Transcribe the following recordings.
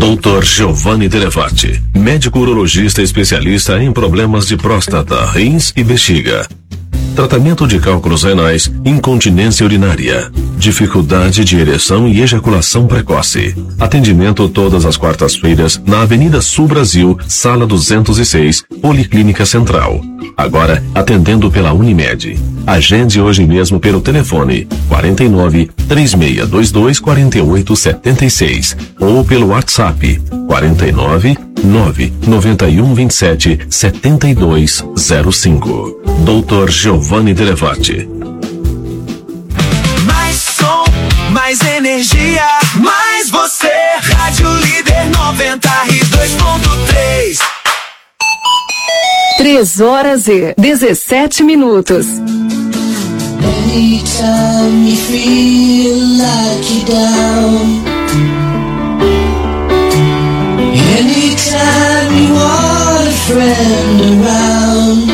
Dr. Giovanni Delevati, médico urologista especialista em problemas de próstata, rins e bexiga. Tratamento de cálculos renais, incontinência urinária, dificuldade de ereção e ejaculação precoce. Atendimento todas as quartas-feiras na Avenida Sul Brasil, Sala 206, Policlínica Central. Agora atendendo pela Unimed. Agende hoje mesmo pelo telefone 49 3622 4876 ou pelo WhatsApp 49 991 27 7205. Dr. Giovanni Delevati. Mais som, mais energia, mais você. Rádio Líder 92.3. 3h17. Anytime you feel like you're down, anytime you want a friend around,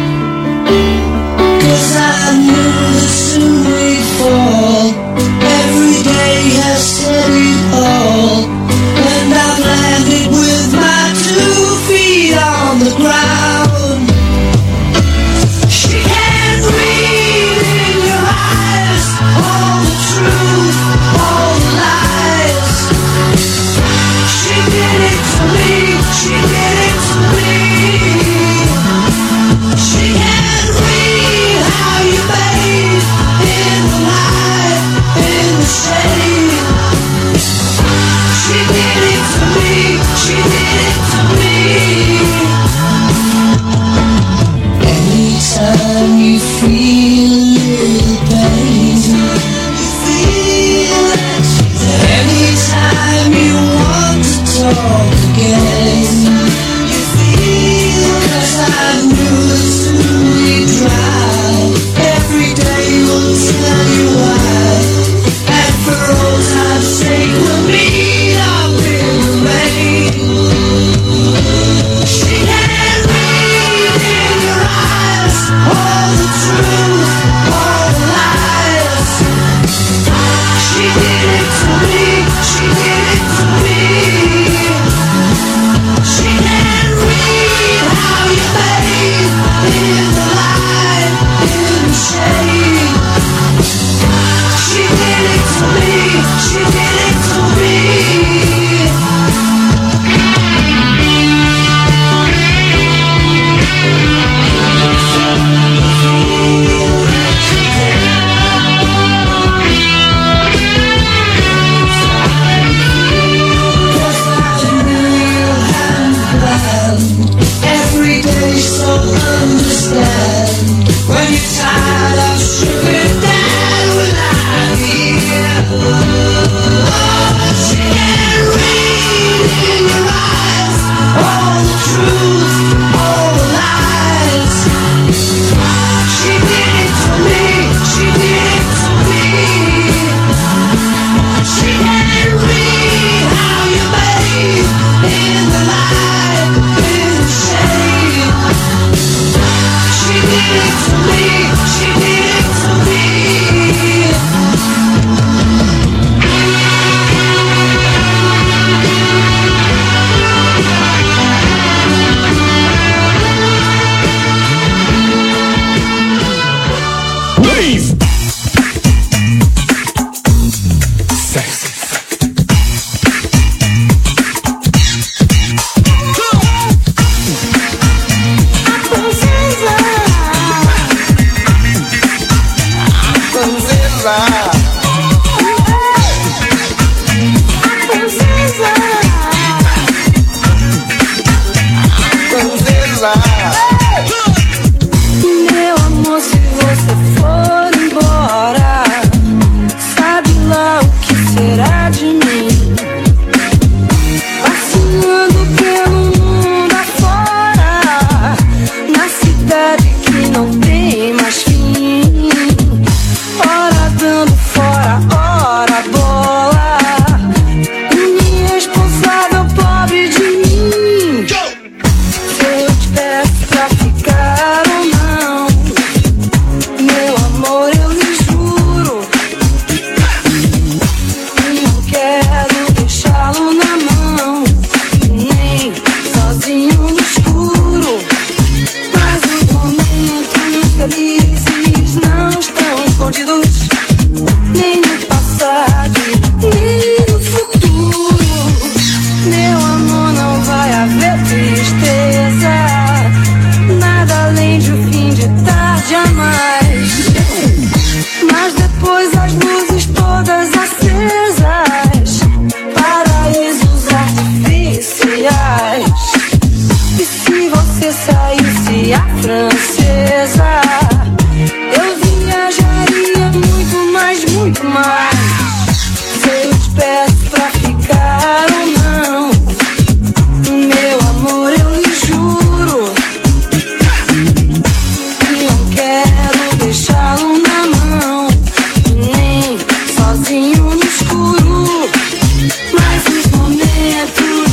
'cause I knew that soon we'd fall. Every day has steady fall, and I've landed with my 2 feet on the ground. She can't read in your eyes all the truth, all the lies. She did it to me, she did it to me.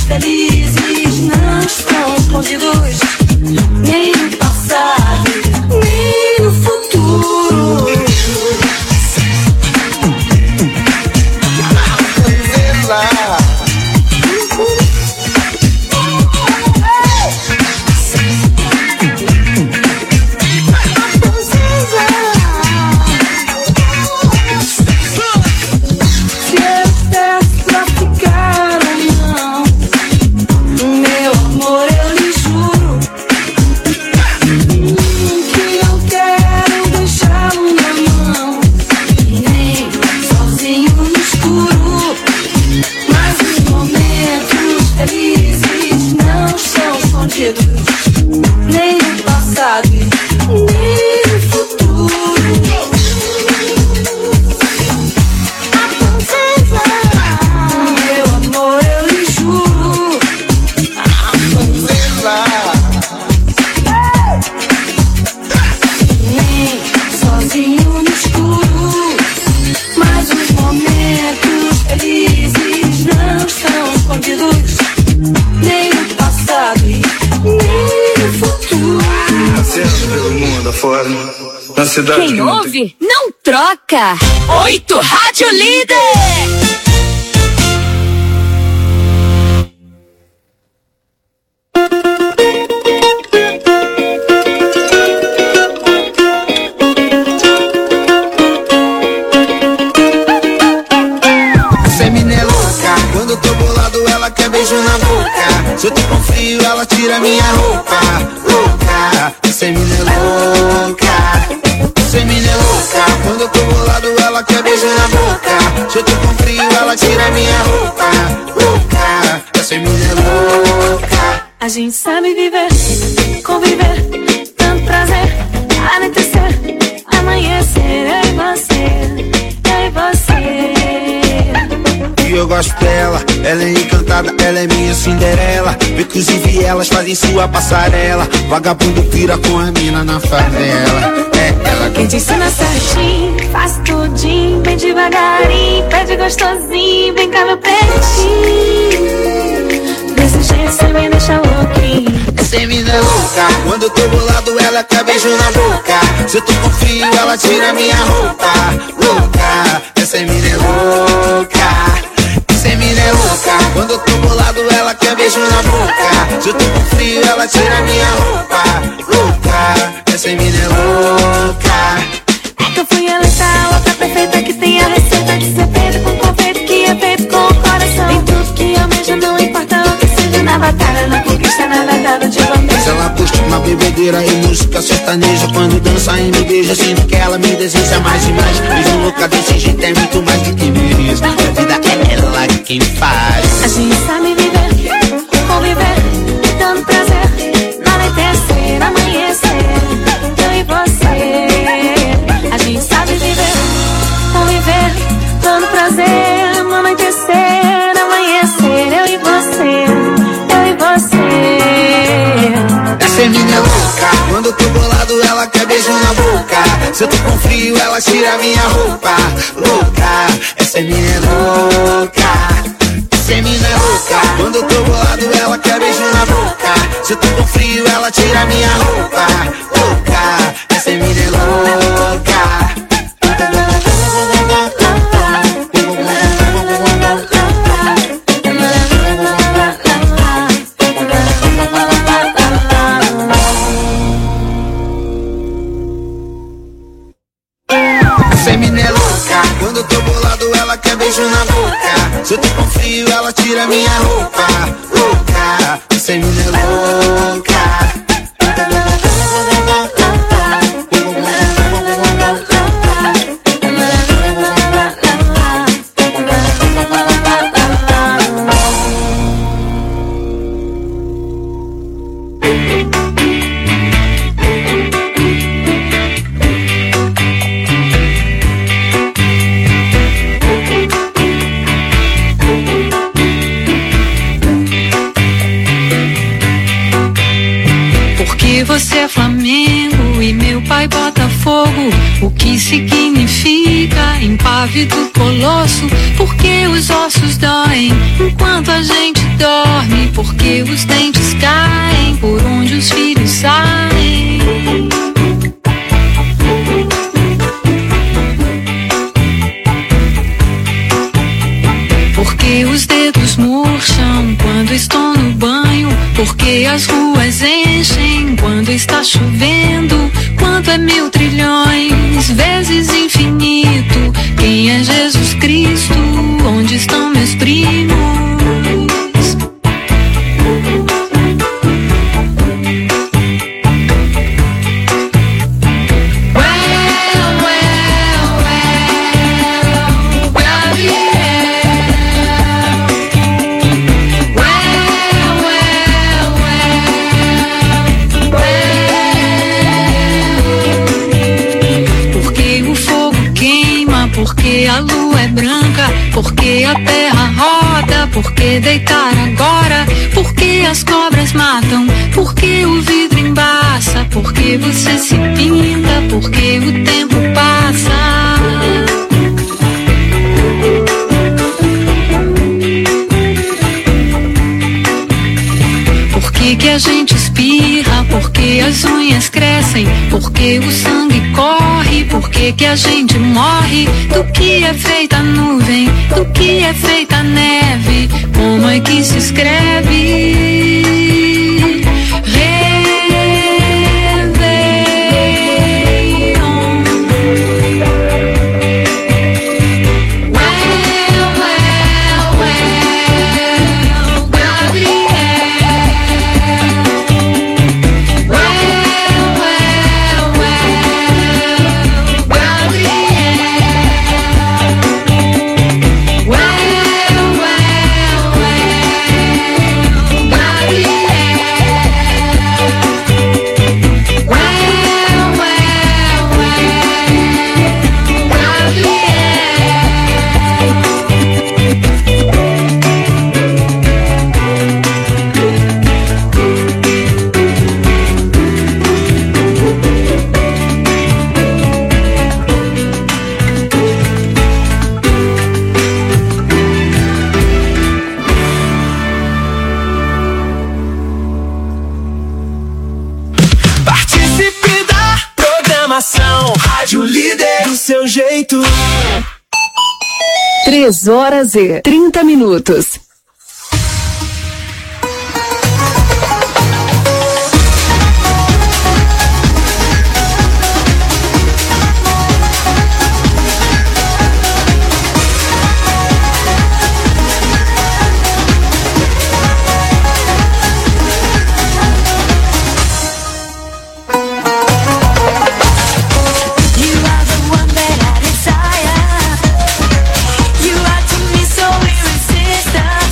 felizes não estão escondidos nem no passado, nem no futuro. Nem no passado, nem no futuro. Meu amor, eu lhe juro. Nem sozinho no escuro. Mas os momentos felizes não estão escondidos nem no passado, nem no futuro. Passeando pelo mundo afora, na cidade. Quem ouve, não troca. 8 Rádio Líder. Beijo na boca, se eu tô com frio ela tira minha roupa. Louca, essa mina é louca. Essa mina é louca, quando eu tô bolado ela quer beijo na boca. Se eu tô com frio ela tira minha roupa. Louca, essa mina é louca. A gente sabe viver, conviver, tanto prazer, anoitecer, amanhecer, eu e você, eu e você. E eu gosto dela, ela é encantada, ela é minha Cinderela. Inclusive elas fazem sua passarela. Vagabundo pira com a mina na favela. É ela quem te ensina certinho, faz tudinho, bem devagarinho, pede gostosinho, vem cá meu pretinho. Desse jeito cê me deixa louquinho. Essa mina é louca, quando eu tô bolado ela quer beijo na boca. Se eu tô com frio ela tira minha roupa. Louca, essa mina é louca. Essa mina é louca, quando eu tô bolado ela quer beijo na boca. Se eu tô com frio ela tira minha roupa. Louca, essa mina é louca. É que eu fui eleita a outra perfeita que tem a receita de ser feito com confeito que é feito com o coração. Tem tudo que eu almeja, não importa o que seja na batalha, na conquista, na nadada de bandeja. Ela puxa uma bebedeira e música sertaneja. Quando dança e me beija, sinto que ela me deseja mais e mais. Beijo louca desse jeito é muito mais do que mereço. A vida é ela quem faz. A gente sabe viver, conviver, dando prazer, anoitecer, amanhecer, eu e você. A gente sabe viver, conviver, dando prazer, anoitecer, amanhecer, eu e você, eu e você. Essa é minha louca, quando eu tô bolado ela quer beijo na boca. Se eu tô com frio ela tira minha roupa. Louca, essa é minha louca. Essa é mina é louca, quando eu tô bolado ela quer beijo na boca. Se eu tô com frio ela tira minha roupa. Louca, essa é mina é louca. Essa mina é louca, quando eu tô bolado ela quer beijo na boca. Se eu tô com frio ela tira minha roupa. Louca, essa mina é louca. Você é Flamengo e meu pai Botafogo. O que significa impávido colosso? Porque os ossos doem enquanto a gente dorme. porque os dentes caem por onde os filhos saem. Porque os dedos murcham quando estou no banho, porque as ruas enchem quando está chovendo. Quanto é 1000 trilhões vezes infinito? Quem é Jesus Cristo? Onde estão meus primos? Porque a lua é branca, porque a terra roda, porque deitar agora, porque as cobras matam, porque o vidro embaça, porque você se pinta, porque o tempo passa. Por que a gente espirra? Porque as unhas crescem? Porque o sangue corre? Por que a gente morre? Do que é feita a nuvem? Do que é feita a neve? Como é que se escreve? Rádio Líder, do seu jeito. 3h30. You are to me so irresistible.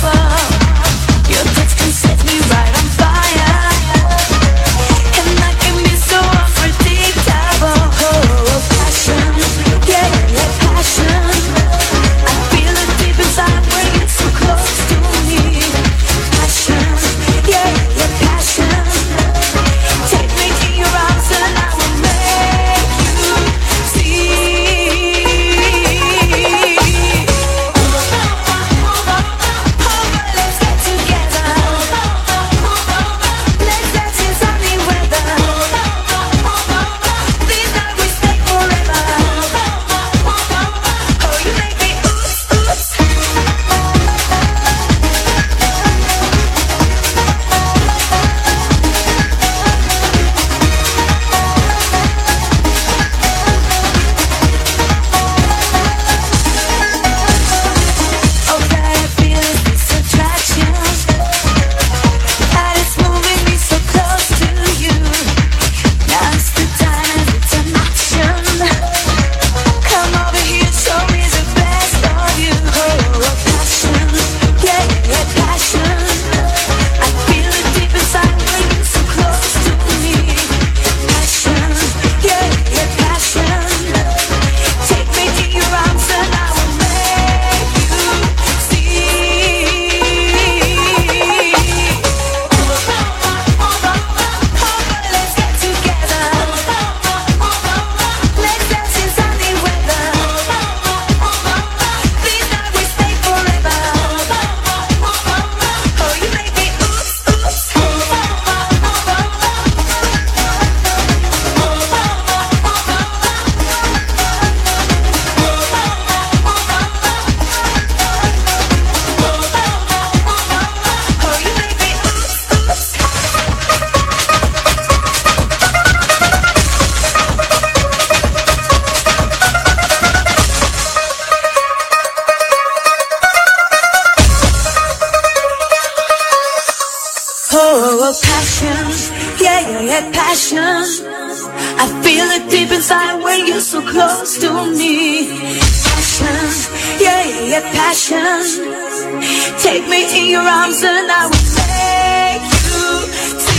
Oh, passion, yeah, passion. I feel it deep inside when you're so close to me. Passion, yeah, passion. Take me in your arms and I will make you see.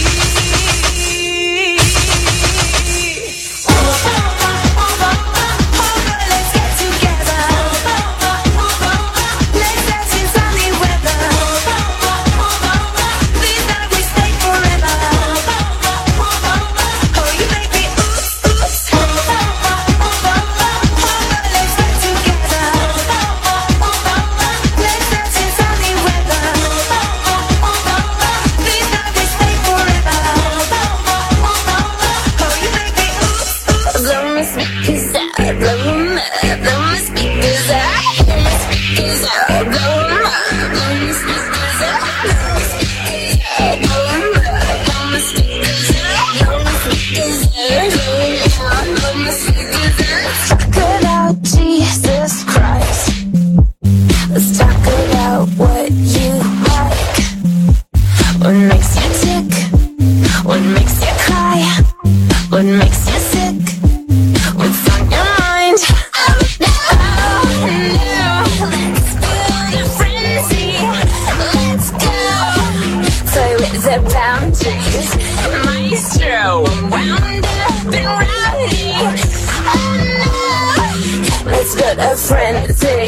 Let's get together. Let's dance in sunny weather. This night we stay forever. Oh, you make me oops, oops. Let's get together. Let's dance in sunny weather. This night we stay forever. Oh, you make me oops, oops. Blow my speakers out, blow 'em up. Blow my speakers out, blow my speakers out, blow 'em up. Blow my speakers out, blow my speakers out, blow 'em up. Blow my speakers out, blow my speakers out, blow my speakers out. Talk about Jesus Christ. Let's talk about what you like. What makes you tick? What makes you cry? What makes you sick? What's on your mind? Oh no, let's build a frenzy. Let's go. Play with the boundaries. Maestro, wound up and rowdy. Oh no, let's build a frenzy.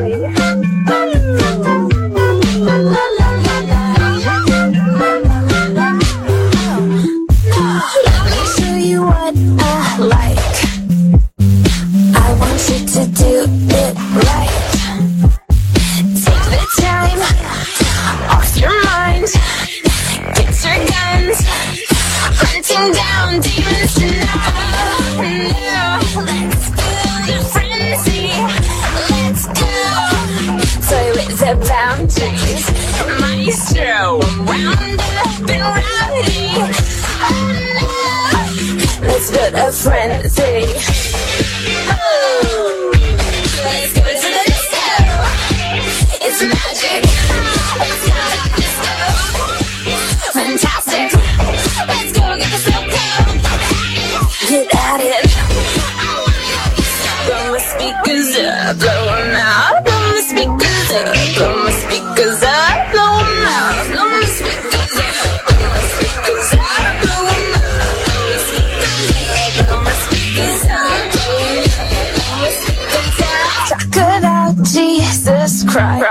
Let me show you what I like. I want you to do it right. Take the time off your mind. Get your guns, hunting down demons now. Let's build a frenzy. Let's go. Play with the boundaries. Maestro, wound up and rowdy. Oh no, let's build a frenzy. Let's go to the disco. It's magic. Let's go to the disco. Fantastic. Let's go get the silk. Get at it. Blow my speakers up, blow 'em out. Blow my speakers up, blow my speakers up, blow 'em out. Blow my speakers up, blow my speakers up, blow 'em out. Blow my speakers up, blow 'em out. Talk about Jesus Christ.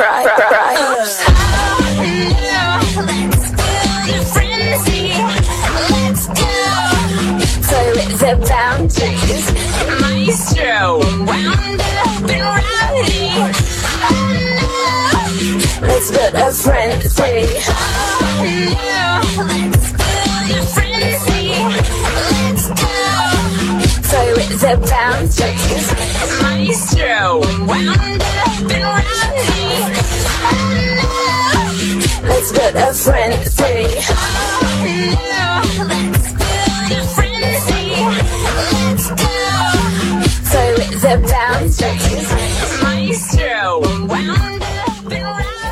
Let's build a frenzy. Let's go. Play with the boundaries. Maestro, wound up and rowdy. Oh no, let's build a frenzy. Oh no, let's build a frenzy. Let's go. Play with the boundaries. Maestro, wound up and rowdy. Oh no, let's build a frenzy. Oh no, let's build a frenzy. Let's go. Play with the boundaries. Maestro, wound up and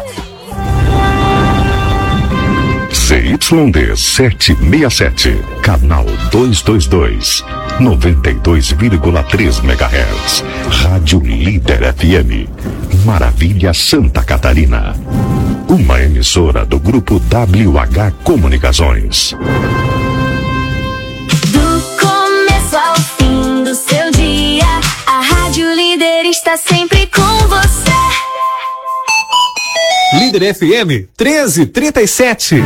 rowdy. CYD 767, canal 222, 92,3 MHz, Rádio Líder FM, Maravilha, Santa Catarina. Uma emissora do Grupo WH Comunicações. Do começo ao fim do seu dia, a Rádio Líder está sempre com você. Líder FM 1337.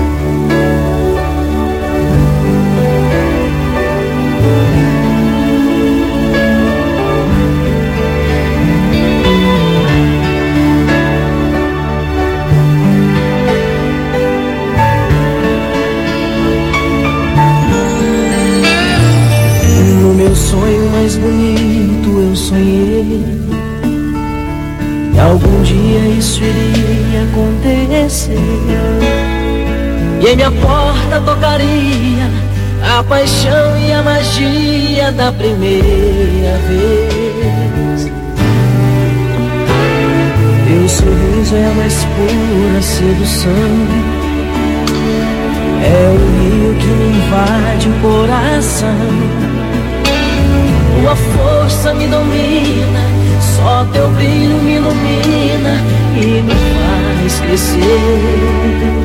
No meu sonho mais bonito eu sonhei que algum dia isso iria acontecer. E em minha porta tocaria a paixão e a magia da primeira vez. Teu sorriso é a mais pura sedução É o rio que me invade o coração. Tua força me domina, só teu brilho me ilumina e me faz crescer.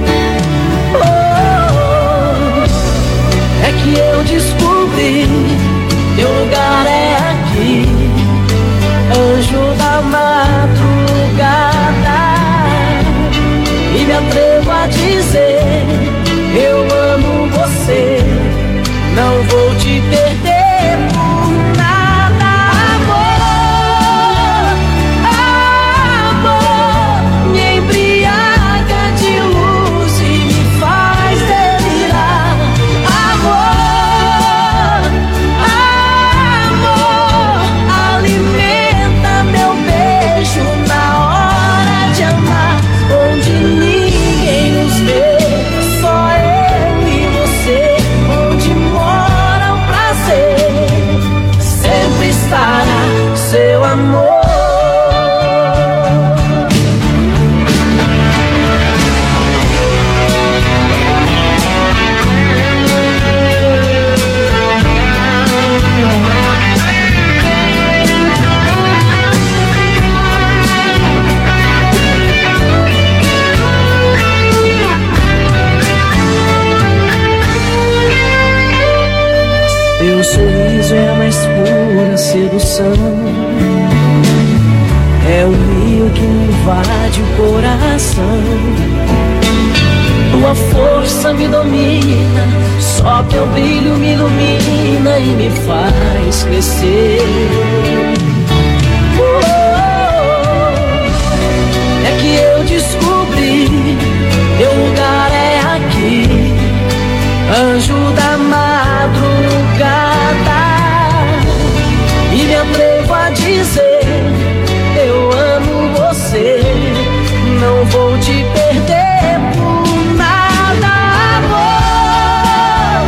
É que eu descobri, teu lugar é aqui, anjo da madrugada. E me atrevo a dizer, eu amo você, não vou te perder por nada. Amor, amor, me embriaga de luz e me faz delirar. Amor, amor, alimenta meu beijo na hora de amar, onde ninguém nos vê, só eu e você, onde mora o prazer, sempre estará seu amor. Teu sorriso é a mais pura sedução. É o rio que me invade o coração. Tua força me domina, só teu brilho me ilumina e me faz crescer. É que eu descobri, teu lugar é aqui, anjo da madrugada. E me atrevo a dizer, eu amo você, não vou te perder por nada. Amor,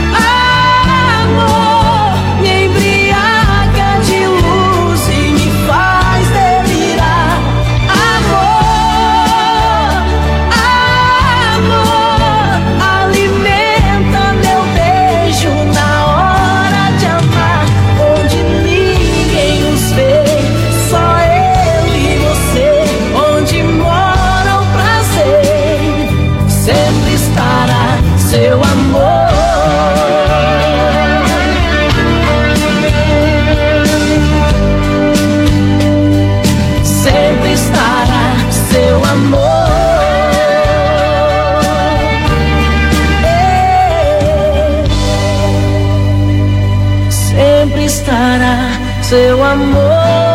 amor, me embriaga de luz e me faz delirar. Amor, amor, alimenta meu beijo na hora de amar, onde ninguém nos vê, só eu e você, onde mora o prazer, sempre estará seu amor. Sempre estará seu amor. Sempre estará seu amor.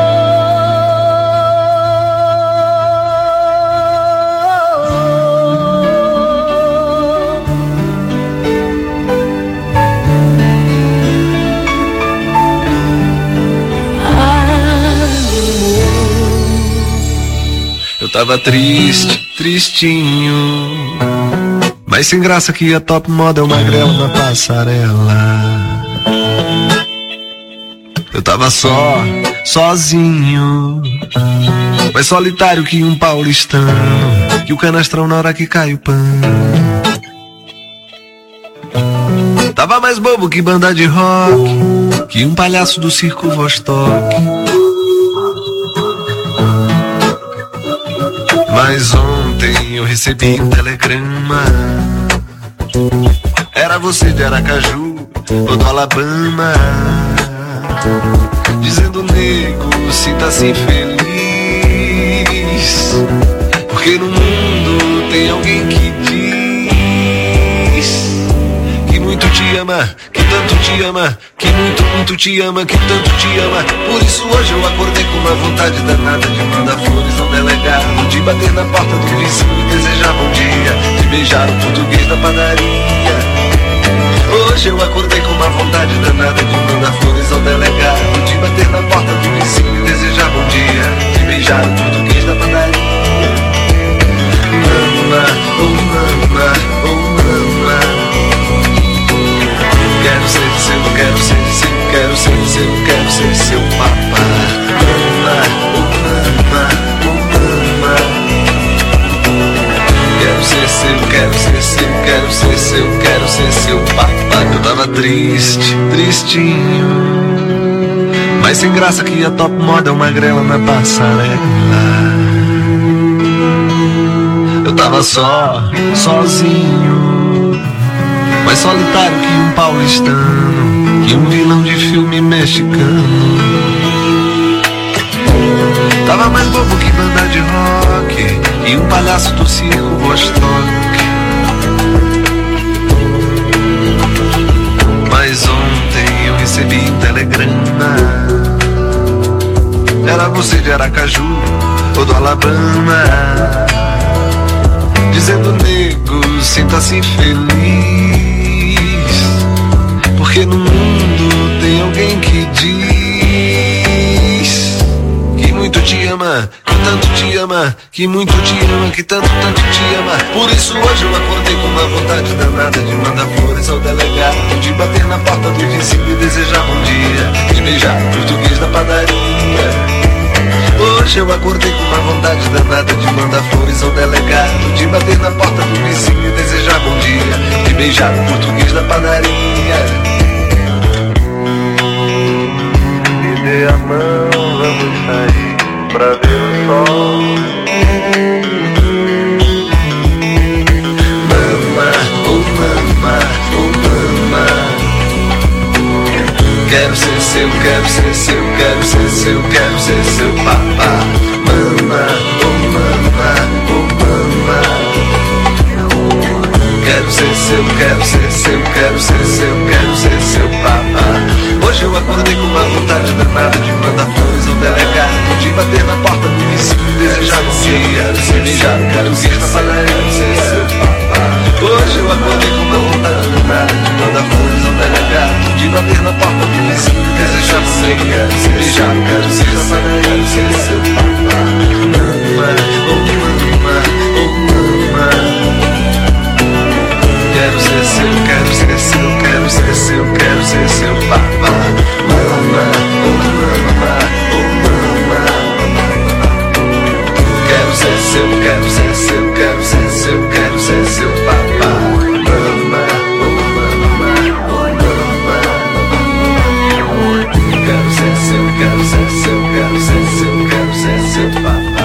Eu tava triste, tristinho, mas sem graça que a top model magrela na passarela. Eu tava sozinho, mais solitário que um paulistano, que o canastrão na hora que cai o pano. Tava mais bobo que banda de rock, que um palhaço do circo Vostok. Mas ontem eu recebi um telegrama, era você de Aracaju ou do Alabama, dizendo: nego, sinta-se feliz, porque no mundo tem alguém que diz que muito te ama, que tanto te ama, que muito, muito te ama, que tanto te ama. Por isso hoje eu acordei com uma vontade danada de mandar flores ao delegado, de bater na porta do vizinho e desejar bom dia, de beijar o português da padaria. Hoje eu acordei com uma vontade danada de mandar flores ao delegado, de bater na porta do vizinho e desejar bom dia, de beijar o português da padaria. Mama, oh mama, oh mama, quero ser seu, quero ser seu, quero ser seu, quero ser seu papá. Mama, oh mama, oh mama, quero ser seu, quero ser seu, quero ser seu, quero ser seu papai. Eu tava triste, tristinho, mas sem graça que a top moda é uma grela na passarela. Eu tava só, sozinho, mais solitário que um paulistano, que um vilão de filme mexicano. Tava mais bobo que banda de rock e um palhaço do circo Vostok. Mas ontem eu recebi um telegrama. Era você de Aracaju ou do Alabama, dizendo: nego, sinta-se feliz, porque no mundo tem alguém que diz que muito te ama, que tanto te ama, que muito te ama, que tanto te ama. Por isso hoje eu acordei com uma vontade danada de mandar flores ao delegado, de bater na porta do vizinho e desejar bom dia, de beijar o português da padaria. Hoje eu acordei com uma vontade danada de mandar flores ao delegado, de bater na porta do vizinho e desejar bom dia, de beijar o português da padaria. Me dê a mão, vamos sair pra ver o sol. Mama, oh mama, oh mama, quero ser seu, quero ser seu, quero ser seu, quero ser seu papá. Mama, oh mama, oh mama, quero ser seu, quero ser seu, quero ser seu, quero ser seu papá. Hoje eu acordei com uma vontade danada de mandar flores ao delegado, de bater na porta do vizinho e desejar bom dia, de beijar o português na padaria, ser seu papá. Hoje eu acordei com uma vontade danada de mandar flores ao delegado, de bater na porta do vizinho e desejar bom dia, de beijar o português na padaria, ser seu papá. Mama, oh mama, oh mama, quero ser seu, quero ser seu, quero ser seu, quero ser seu papá. Mama, oh mama, oh mama, quero ser seu, quero ser seu, quero ser seu, quero ser seu papá. Mama, oh mama, oh mama, quero ser seu, quero ser seu, quero ser seu, quero ser seu papá.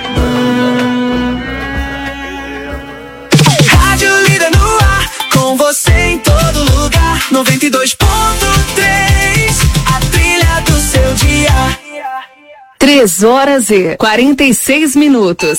Rádio Líder no ar, com você em todo lugar. 92.3, a trilha do seu dia. 3h46.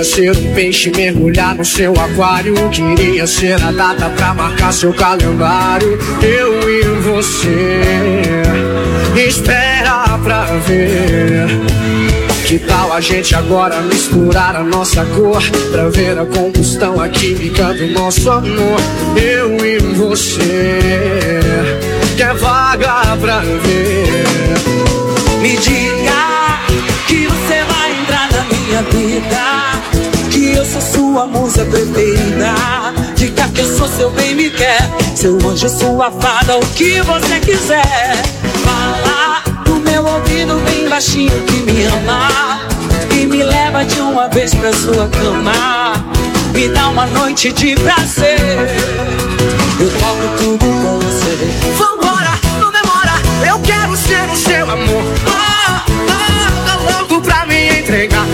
Queria ser um peixe, mergulhar no seu aquário. Queria ser a data pra marcar seu calendário. Eu e você, espera pra ver. Que tal a gente agora misturar a nossa cor, pra ver a combustão, a química do nosso amor. Eu e você, que é vaga pra ver. Me diga que você vai entrar na minha vida, que eu sou sua musa preferida. Diga que eu sou seu bem me quer, seu anjo, sua fada, o que você quiser. Fala no meu ouvido bem baixinho que me ama e me leva de uma vez pra sua cama. Me dá uma noite de prazer, eu toco tudo com você. Vambora, não demora, eu quero ser o seu amor. Tô louco pra me entregar.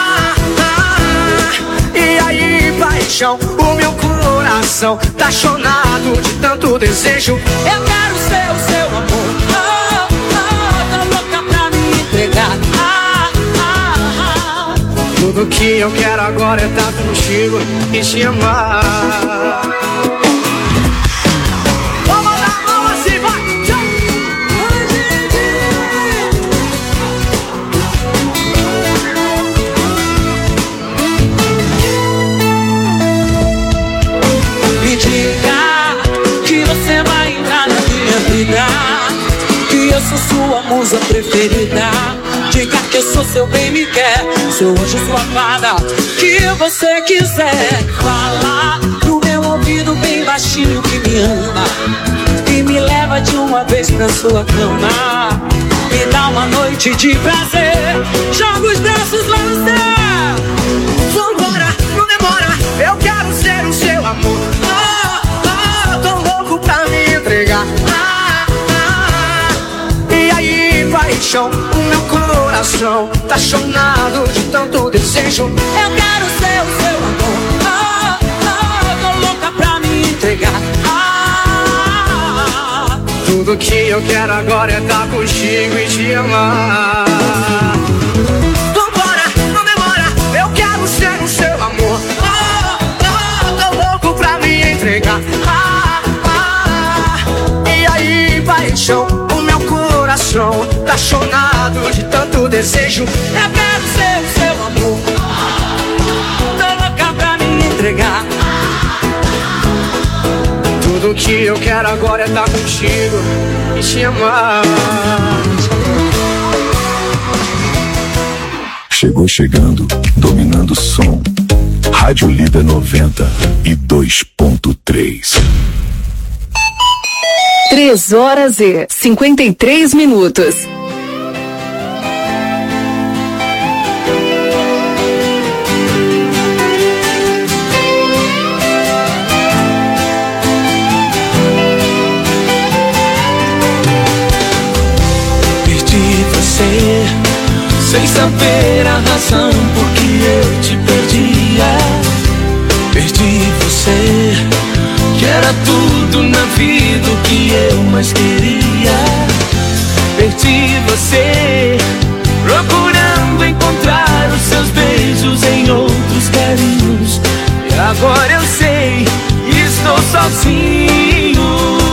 E aí, paixão, o meu coração tá chonado de tanto desejo. Eu quero ser o seu amor. Tô louca pra me entregar. Tudo que eu quero agora é estar contigo e te amar. Vamos lá, vamos assim, vai! Me diga que você vai entrar na minha vida, que eu sou sua musa preferida. Diga que eu sou seu bem me quer, seu anjo, sua fada, que você quiser. Fala no meu ouvido bem baixinho que me ama e me leva de uma vez pra sua cama. Me dá uma noite de prazer, joga os braços lá no céu. Vambora, não demora, eu quero ser o seu amor. Tô louco pra me entregar. E aí, paixão, o meu coração tá chonado de tanto desejo. Eu quero ser o seu amor. Tô louca pra me entregar. Tudo que eu quero agora é estar contigo e te amar. Vambora, não demora, eu quero ser o seu amor. Tô louco pra me entregar. E aí, paixão, o meu coração tá chonado de tanto desejo. Eu quero ser o seu amor. Tô louca pra me entregar. Tudo que eu quero agora é estar contigo e te amar. Chegou chegando, dominando o som. Rádio Líder 92.3. 3h53. Sem saber a razão por que eu te perdia. Perdi você, que era tudo na vida o que eu mais queria. Perdi você, procurando encontrar os seus beijos em outros carinhos. E agora eu sei, estou sozinho.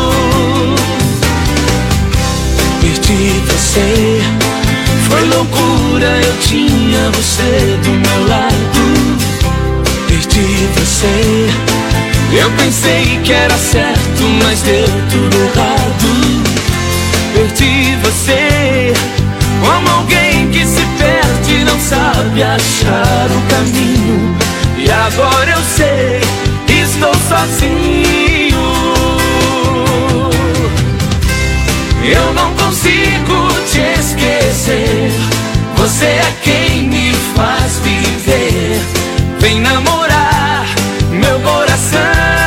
Perdi você, foi loucura, eu tinha você do meu lado. Perdi você, eu pensei que era certo, mas deu tudo errado. Perdi você, como alguém que se perde e não sabe achar o caminho. E agora eu sei, estou sozinho. Eu não consigo te esquecer, você é quem me faz viver. Vem namorar meu coração.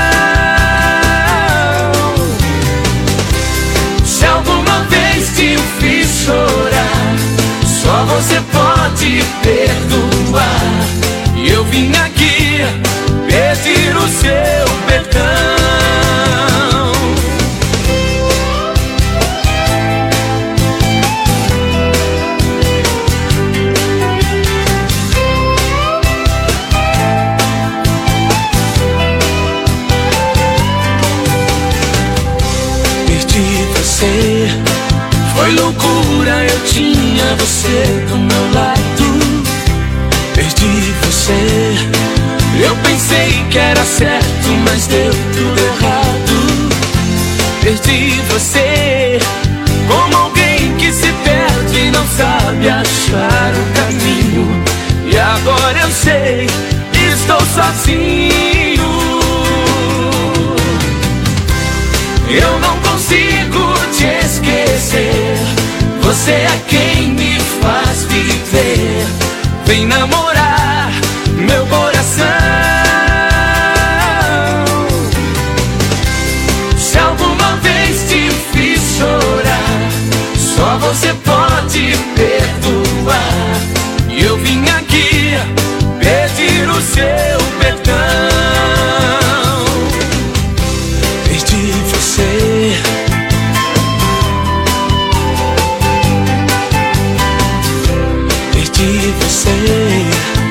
Se alguma vez te fiz chorar, só você pode perdoar. E eu vim aqui pedir o seu perdão. eu tinha você do meu lado. Perdi você. Eu pensei que era certo, mas deu tudo errado. Perdi você, como alguém que se perde e não sabe achar o caminho. E agora eu sei, estou sozinho. Eu não consigo te esquecer. Você é quem me faz viver. Vem namorar meu coração. Se alguma vez te fiz chorar, só você pode perdoar. E eu vim aqui pedir o seu perdão. Perdi você. Perdi você.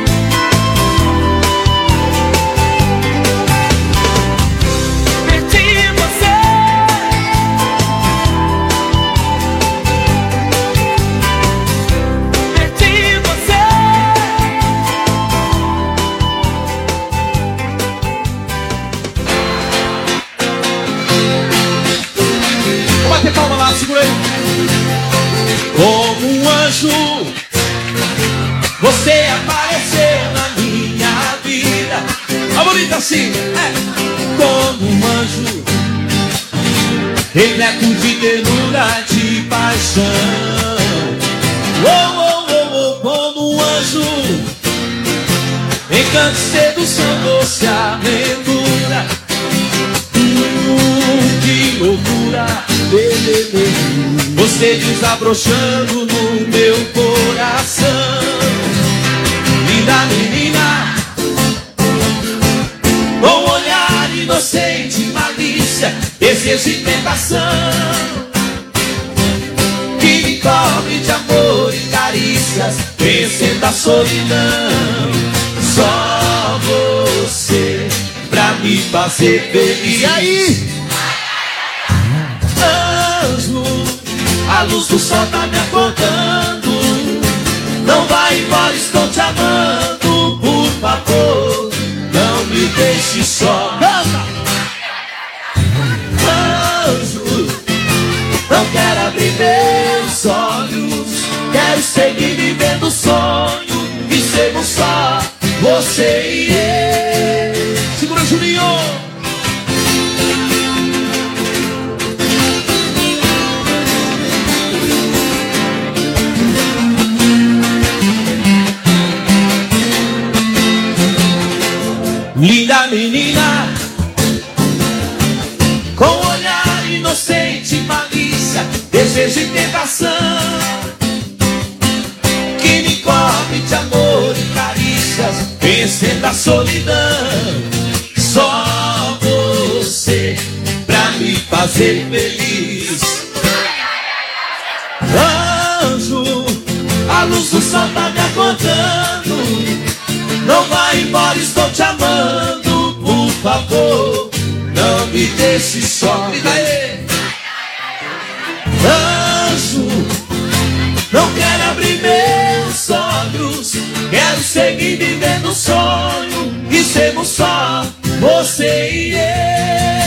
Como um anjo, você apareceu na minha vida. A bonita assim, como um anjo, repleto de ternura, de paixão. Oh, oh, oh, oh, como um anjo, encanto, sedução, doce aventura. Que loucura, você desabrochando no meu coração. Linda menina, com olhar inocente, malícia, desejo e tentação, que me cobre de amor e carícias, vencendo a solidão. Só você pra me fazer feliz. E aí? Anjo, a luz do sol tá me acordando. Não vai embora, estou te amando. Por favor, não me deixe só. Anjo, não quero abrir meus olhos. Quero seguir vivendo o sonho e sermos só você e eu. Segura, Juninho. Linda menina, com olhar inocente, malícia, desejo e tentação, que me cobre de amor e carícias, vencendo a solidão. Só você pra me fazer feliz. Anjo, a luz do sol tá me acordando. Não vai embora, estou te amando. Por favor, não me deixe só. Anjo, não quero abrir meus olhos. Quero seguir vivendo o sonho e sermos só você e eu.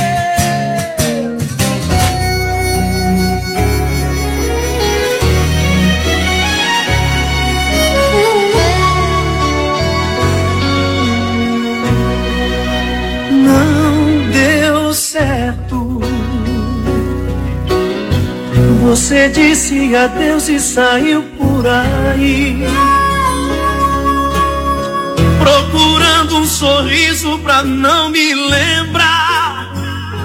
Você disse adeus e saiu por aí, procurando um sorriso pra não me lembrar.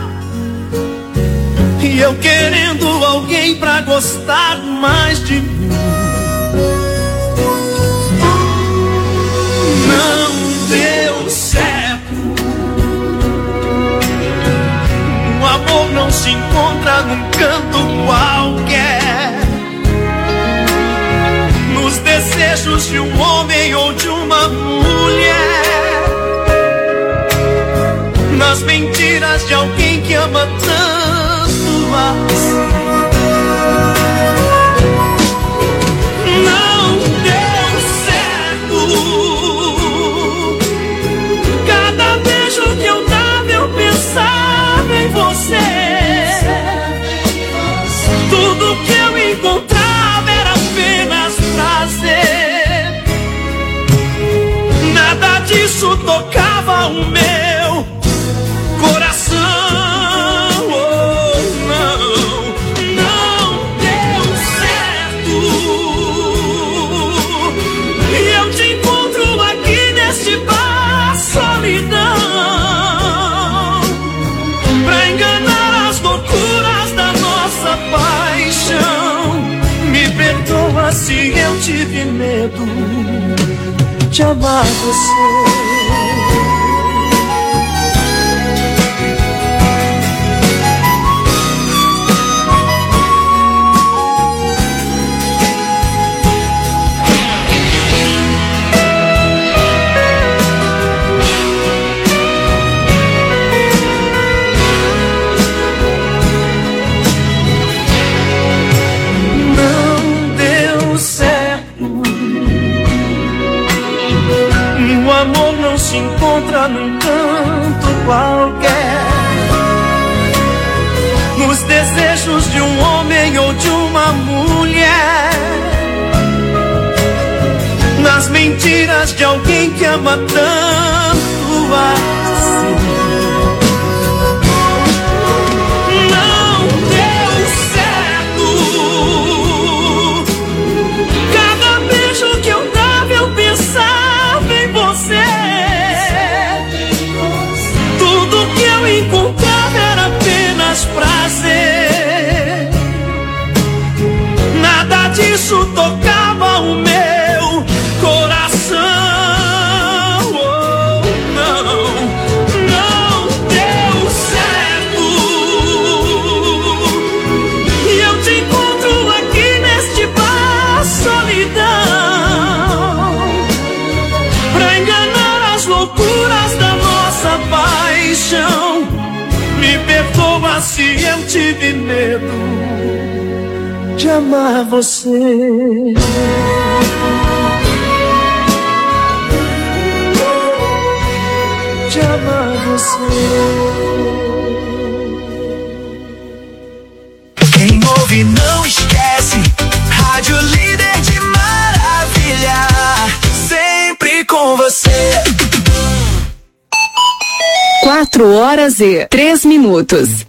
E eu querendo alguém pra gostar mais de mim. Não deu certo. O amor não se encontra num canto qualquer, nos desejos de um homem ou de uma mulher, nas mentiras de alguém que ama tanto assim. se eu tive medo de amar você. Se encontra num canto qualquer, nos desejos de um homem ou de uma mulher, nas mentiras de alguém que ama tanto assim. Não deu certo. Cada beijo que eu dava eu pensava em você. Encontrava era apenas prazer, nada disso tocava o meu coração. Oh, não deu certo. E eu te encontro aqui neste bar, solidão, pra enganar as loucuras da nossa paixão. Me perdoa se eu tive medo de amar você. De amar você. Quem ouve não esquece. Rádio Líder de Maravilha, sempre com você. 4h03.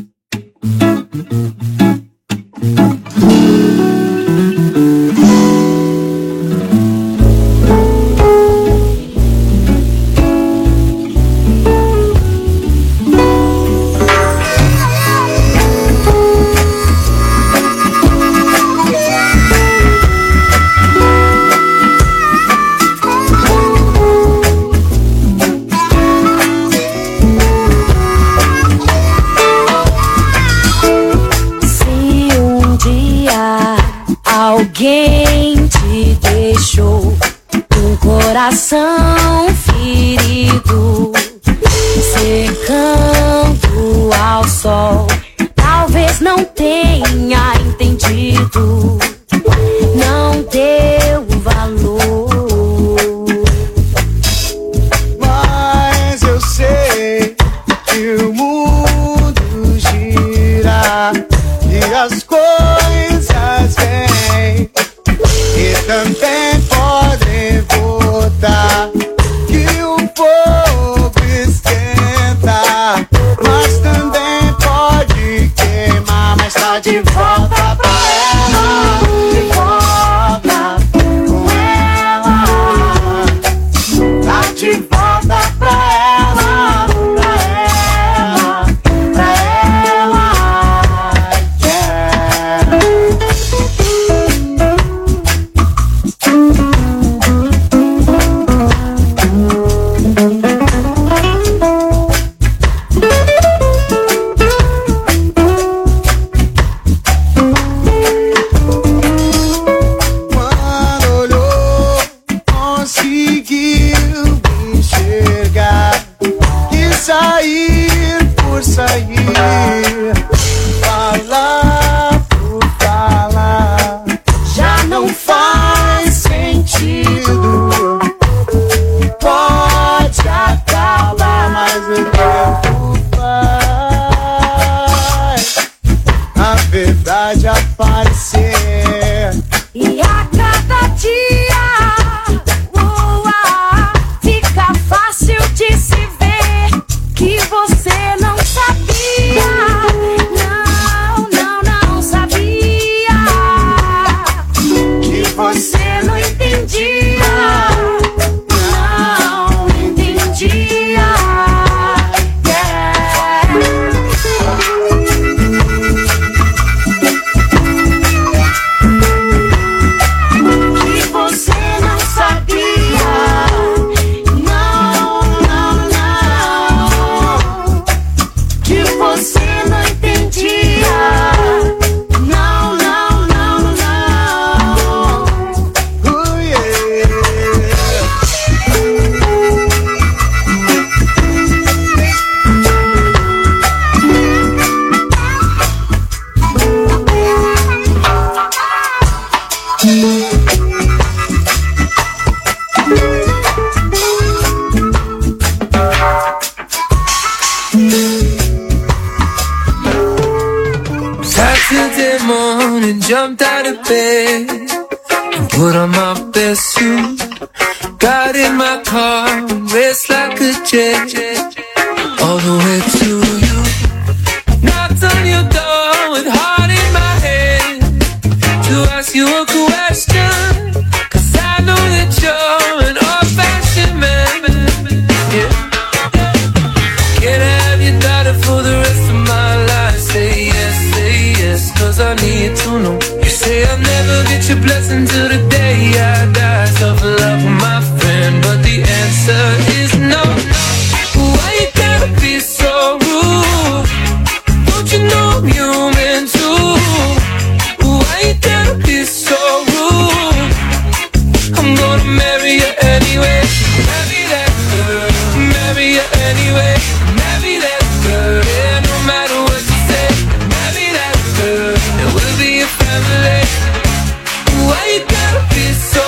Alguém te deixou um coração ferido, secando ao sol. Talvez não tenha entendido, não deu valor. Mas eu sei que o mundo gira e as coisas vêm e também podem voltar. jumped out of bed and put on my best suit. Got in my car and raced like a jet all the way to you. Knocked on your door with heart in my head to ask you a question, 'cause I know that you're an old-fashioned man. Yeah. Can I have your daughter for the rest of my life? Say yes, 'cause I need to know. You say I'll never get your blessing till the day I die. Tough love with my friend, but the answer is no. Why you gotta be so rude? Don't you know I'm human too? Why you gotta be so rude? I'm gonna marry you anyway. Marry that girl, marry you anyway. Marry that girl, yeah, no matter what you say. Marry that girl, and we'll be a family. Why you gotta be so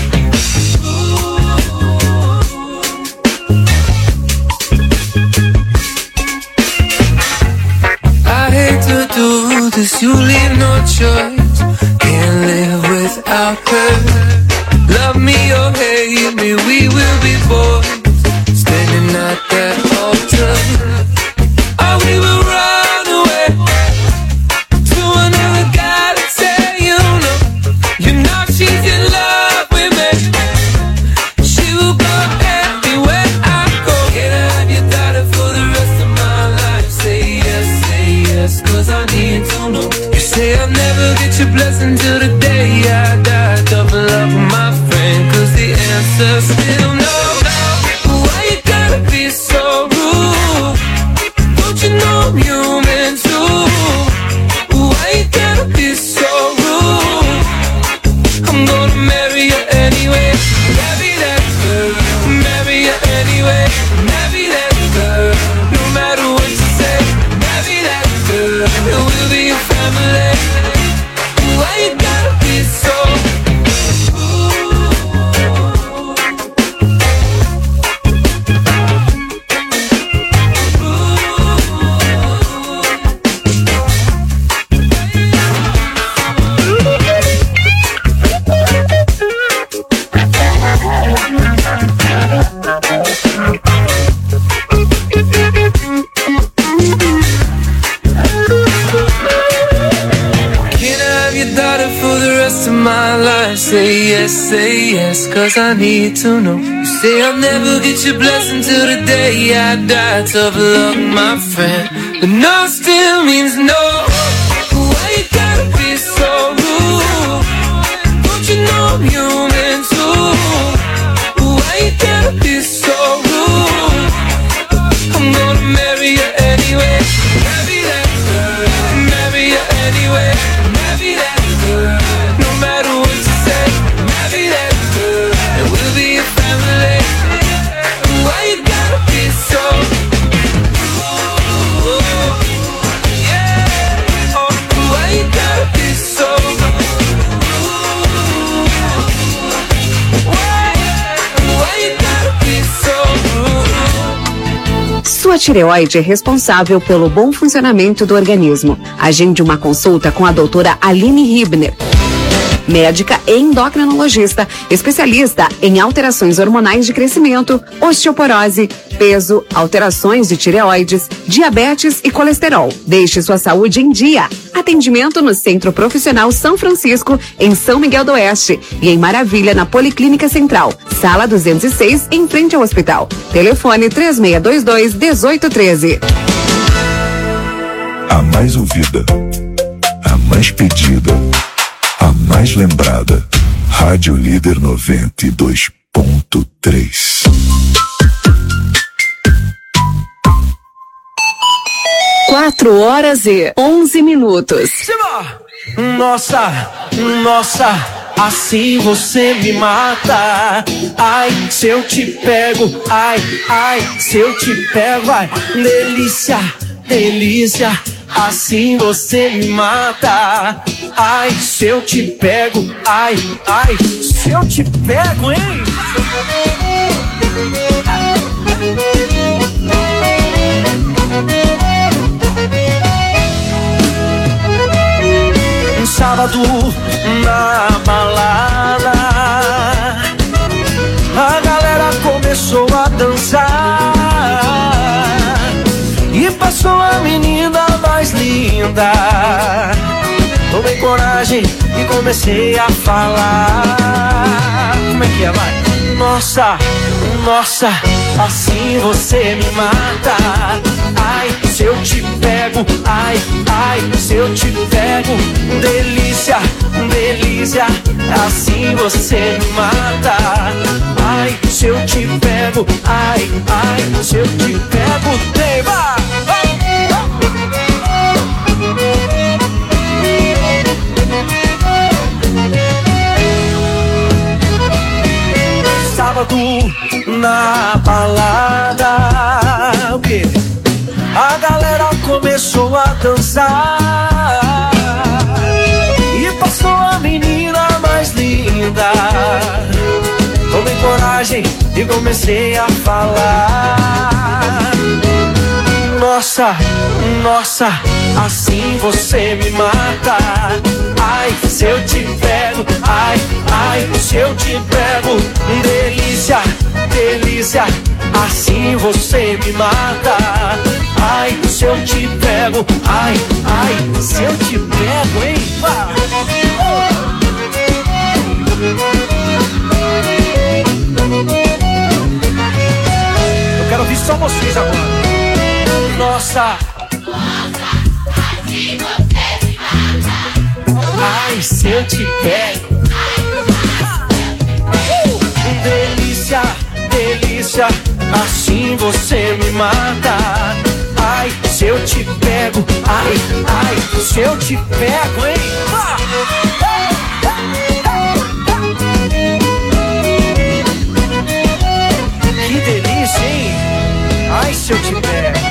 I hate to do this, you leave no choice. Can't live without her. Love me or hate me, we will be boys, standing at that altar. Oh, we will run away to another guy to say you know she's in love with me. She will go everywhere I go. Can I have your daughter for the rest of my life? Say yes, 'cause I need to know. You say I'll never get your blessing till the day I die. Double up with my friend, 'cause the answer's still no. Why you gotta be so rude? Don't you know I'm human too? Why you gotta be so rude? I'm gonna marry you anyway. Marry that girl, marry you anyway. Marry that girl, no matter what you say. Marry that girl, and we'll be a family. Why you gotta be so Say yes, 'cause I need to know. You say I'll never get your blessing till the day I die. Tough luck, my friend, but no still means no. Why you gotta be so rude? Don't you know I'm human too? Why you gotta be so rude? I'm gonna marry you anyway. Marry that girl, marry you anyway. Marry that girl, no matter what you say. Marry that girl, and we'll be a family. Why you gotta be so yeah. Oh, why you gotta be so why you gotta be so Sua tireoide é responsável pelo bom funcionamento do organismo. Agende uma consulta com a doutora Aline Hibner, médica e endocrinologista, especialista em alterações hormonais de crescimento, osteoporose, peso, alterações de tireoides, diabetes e colesterol. Deixe sua saúde em dia. Atendimento no Centro Profissional São Francisco, em São Miguel do Oeste, e em Maravilha, na Policlínica Central, sala 206, em frente ao hospital. Telefone 3622-1813. A mais ouvida, a mais pedida, a mais lembrada. Rádio Líder 92.3. Quatro horas e 11 minutos. Nossa, assim você me mata. Ai, se eu te pego, ai, se eu te pego, ai, delícia, assim você me mata. Ai, se eu te pego, ai, se eu te pego, hein? Sábado na balada, a galera começou a dançar e passou a menina mais linda. Tomei coragem e comecei a falar. Como é que é, vai? Nossa, nossa, assim você me mata. Ai, se eu te pego, ai, ai, se eu te pego. Delícia, delícia, assim você me mata. Ai, se eu te pego, ai, ai, se eu te pego. Vai! Sábado na balada, o quê? A galera começou a dançar e passou a menina mais linda. Tomei coragem e comecei a falar. Nossa, nossa, assim você me mata. Ai, se eu te pego, ai, ai, se eu te pego. Delícia, delícia, assim você me mata. Ai, se eu te pego, ai, ai, se eu te pego, hein? Eu quero ouvir só vocês agora. Nossa, assim você me mata. Ai, se eu te pego. Delícia, delícia, assim você me mata. Ai, se eu te pego. Ai, ai, se eu te pego, hein? Que delícia, hein? Ai, se eu te pego.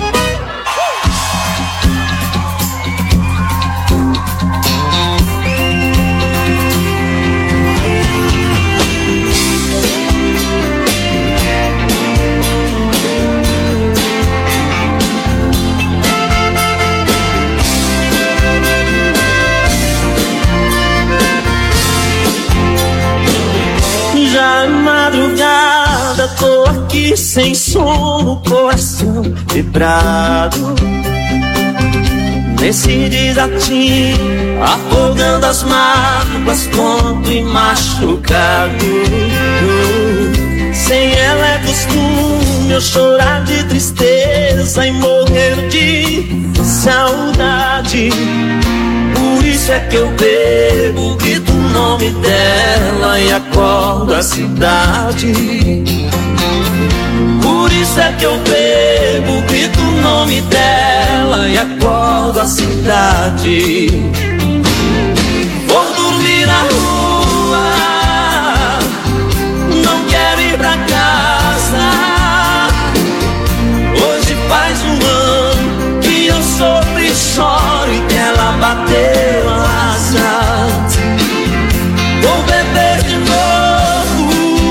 Já é madrugada, tô aqui sem sono, coração vibrado nesse desatino, afogando as mágoas, tonto e machucado. Sem ela é costume eu chorar de tristeza e morrer de saudade. Por isso é que eu bebo, grito o nome dela e acordo a cidade. Por isso é que eu bebo, grito o nome dela e acordo a cidade. Vou dormir na rua, não quero ir pra casa. Hoje faz um ano que eu sofro e choro e que ela bateu asas. Vou beber de novo,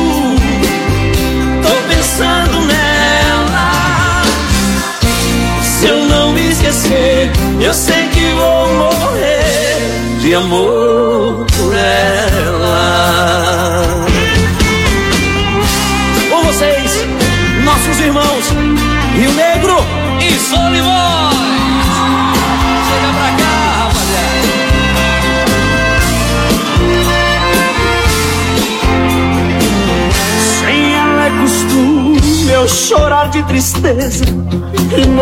tô pensando nela. Se eu não me esquecer, eu sei que vou morrer de amor por ela. Com vocês, nossos irmãos Rio Negro e Solimões. Chega pra cá, rapaziada. Sem ela é costume eu chorar de tristeza e